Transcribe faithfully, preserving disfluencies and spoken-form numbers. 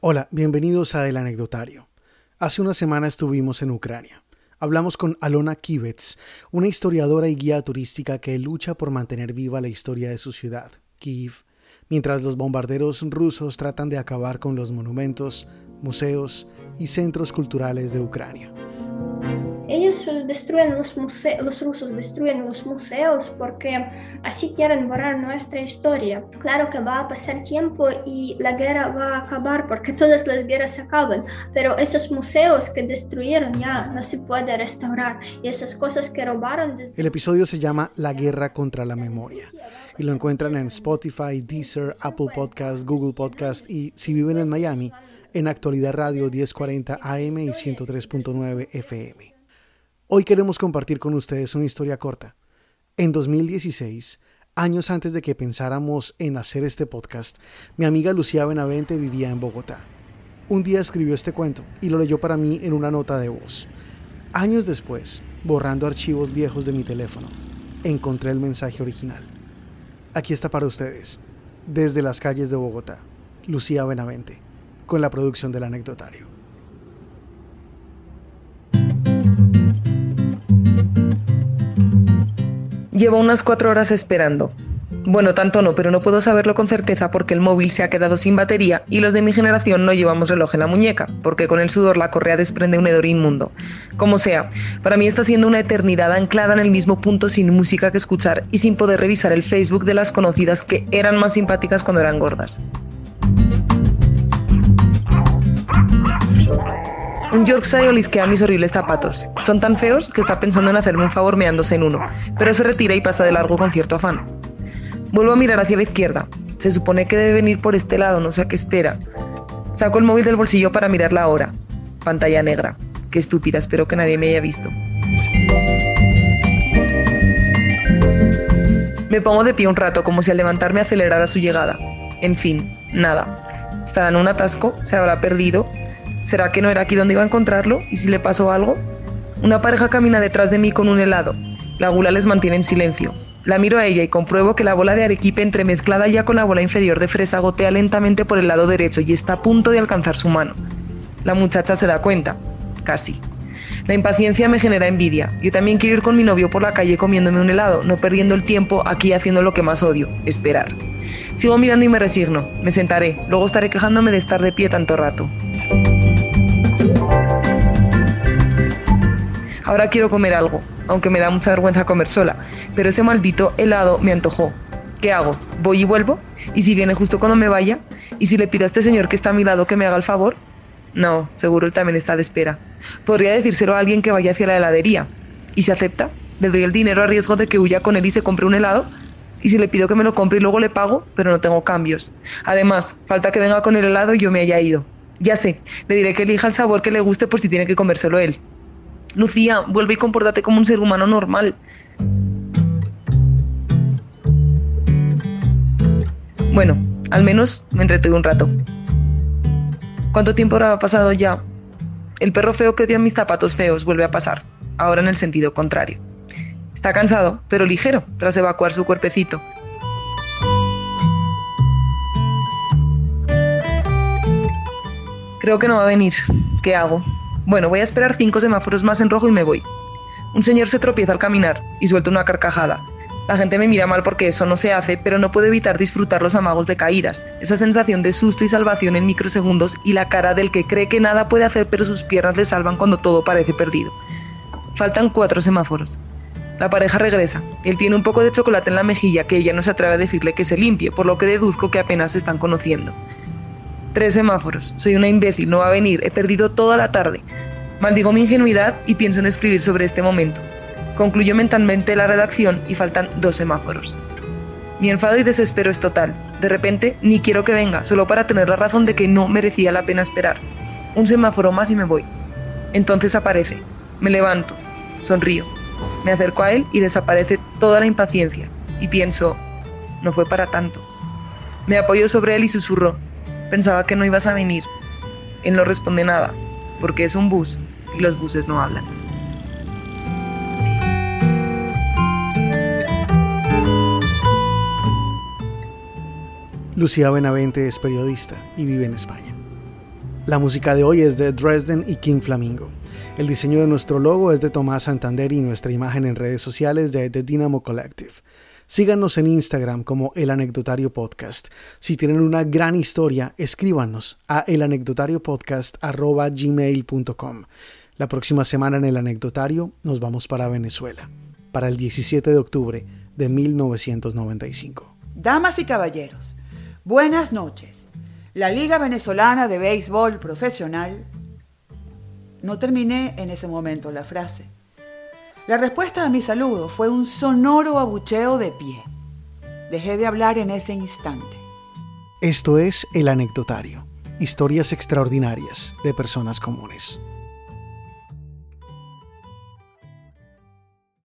Hola, bienvenidos a El Anecdotario. Hace una semana estuvimos en Ucrania. Hablamos con Alona Kivets, una historiadora y guía turística que lucha por mantener viva la historia de su ciudad, Kyiv, mientras los bombarderos rusos tratan de acabar con los monumentos, museos y centros culturales de Ucrania. Ellos destruyen los museos, los rusos destruyen los museos porque así quieren borrar nuestra historia. Claro que va a pasar tiempo y la guerra va a acabar porque todas las guerras acaban, pero esos museos que destruyeron ya no se puede restaurar y esas cosas que robaron... Desde... El episodio se llama La Guerra contra la Memoria y lo encuentran en Spotify, Deezer, Apple Podcast, Google Podcast y, si viven en Miami, en Actualidad Radio diez cuarenta A M y ciento tres punto nueve F M. Hoy queremos compartir con ustedes una historia corta. En dos mil dieciséis, años antes de que pensáramos en hacer este podcast, mi amiga Lucía Benavente vivía en Bogotá. Un día escribió este cuento y lo leyó para mí en una nota de voz. Años después, borrando archivos viejos de mi teléfono, encontré el mensaje original. Aquí está para ustedes, desde las calles de Bogotá, Lucía Benavente, con la producción del Anecdotario. Llevo unas cuatro horas esperando. Bueno, tanto no, pero no puedo saberlo con certeza porque el móvil se ha quedado sin batería y los de mi generación no llevamos reloj en la muñeca, porque con el sudor la correa desprende un hedor inmundo. Como sea, para mí está siendo una eternidad anclada en el mismo punto sin música que escuchar y sin poder revisar el Facebook de las conocidas que eran más simpáticas cuando eran gordas. Un Yorkshire olisquea mis horribles zapatos. Son tan feos que está pensando en hacerme un favor meándose en uno, pero se retira y pasa de largo con cierto afán. Vuelvo a mirar hacia la izquierda. Se supone que debe venir por este lado, no sé a qué espera. Saco el móvil del bolsillo para mirar la hora. Pantalla negra. Qué estúpida, espero que nadie me haya visto. Me pongo de pie un rato, como si al levantarme acelerara su llegada. En fin, nada. Estará en un atasco, se habrá perdido. ¿Será que no era aquí donde iba a encontrarlo? ¿Y si le pasó algo? Una pareja camina detrás de mí con un helado. La gula les mantiene en silencio. La miro a ella y compruebo que la bola de arequipe entremezclada ya con la bola inferior de fresa gotea lentamente por el lado derecho y está a punto de alcanzar su mano. La muchacha se da cuenta. Casi. La impaciencia me genera envidia. Yo también quiero ir con mi novio por la calle comiéndome un helado, no perdiendo el tiempo aquí haciendo lo que más odio, esperar. Sigo mirando y me resigno. Me sentaré. Luego estaré quejándome de estar de pie tanto rato. Ahora quiero comer algo, aunque me da mucha vergüenza comer sola, pero ese maldito helado me antojó. ¿Qué hago? ¿Voy y vuelvo? ¿Y si viene justo cuando me vaya? ¿Y si le pido a este señor que está a mi lado que me haga el favor? No, seguro él también está de espera. Podría decírselo a alguien que vaya hacia la heladería. ¿Y si acepta? ¿Le doy el dinero a riesgo de que huya con él y se compre un helado? ¿Y si le pido que me lo compre y luego le pago? Pero no tengo cambios. Además, falta que venga con el helado y yo me haya ido. Ya sé, le diré que elija el sabor que le guste por si tiene que comérselo él. Lucía, vuelve y compórtate como un ser humano normal. Bueno, al menos me entretuve un rato. ¿Cuánto tiempo habrá pasado ya? El perro feo que odia mis zapatos feos vuelve a pasar, ahora en el sentido contrario. Está cansado, pero ligero, tras evacuar su cuerpecito. Creo que no va a venir. ¿Qué hago? Bueno, voy a esperar cinco semáforos más en rojo y me voy. Un señor se tropieza al caminar y suelta una carcajada. La gente me mira mal porque eso no se hace, pero no puedo evitar disfrutar los amagos de caídas, esa sensación de susto y salvación en microsegundos y la cara del que cree que nada puede hacer pero sus piernas le salvan cuando todo parece perdido. Faltan cuatro semáforos. La pareja regresa. Él tiene un poco de chocolate en la mejilla que ella no se atreve a decirle que se limpie, por lo que deduzco que apenas se están conociendo. Tres semáforos. Soy una imbécil, no va a venir. He perdido toda la tarde. Maldigo mi ingenuidad y pienso en escribir sobre este momento. Concluyo mentalmente la redacción y faltan dos semáforos. Mi enfado y desespero es total. De repente, ni quiero que venga, solo para tener la razón de que no merecía la pena esperar. Un semáforo más y me voy. Entonces aparece. Me levanto. Sonrío. Me acerco a él y desaparece toda la impaciencia. Y pienso, no fue para tanto. Me apoyo sobre él y susurro. Pensaba que no ibas a venir. Él no responde nada, porque es un bus y los buses no hablan. Lucía Benavente es periodista y vive en España. La música de hoy es de Dresden y King Flamingo. El diseño de nuestro logo es de Tomás Santander y nuestra imagen en redes sociales de The Dynamo Collective. Síganos en Instagram como El Anecdotario Podcast. Si tienen una gran historia, escríbanos a elanecdotariopodcast arroba gmail punto com. La próxima semana en El Anecdotario nos vamos para Venezuela, para el diecisiete de octubre de mil novecientos noventa y cinco. Damas y caballeros, buenas noches. La Liga Venezolana de Béisbol Profesional... No terminé en ese momento la frase. La respuesta a mi saludo fue un sonoro abucheo de pie. Dejé de hablar en ese instante. Esto es El Anecdotario, historias extraordinarias de personas comunes.